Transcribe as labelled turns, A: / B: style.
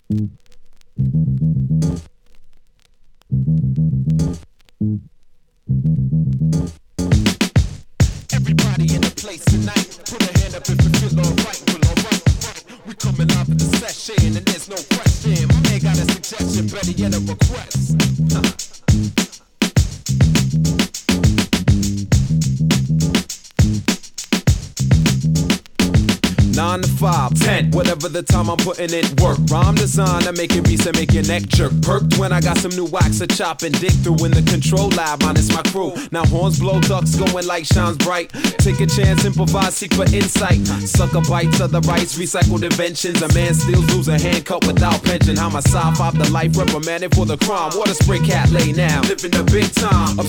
A: Everybody in the place tonight, put a hand up if you feel alright. Well, alright. We coming live with the session, and there's no question. My man got a suggestion, better yet a request. 9 to 5, 10, whatever the time I'm putting in work. Rhyme design, I make it beats and make your neck jerk. Perked when I got some new wax to chop and dig through in the control lab, minus my crew. Now horns blow, ducks going like shines bright. Take a chance, improvise, seek for insight. Sucker bites, other rights, recycled inventions. A man steals, lose a hand cut without pension. How my side 5 the life reprimanded for the crime. Water spray cat lay now, living the big time.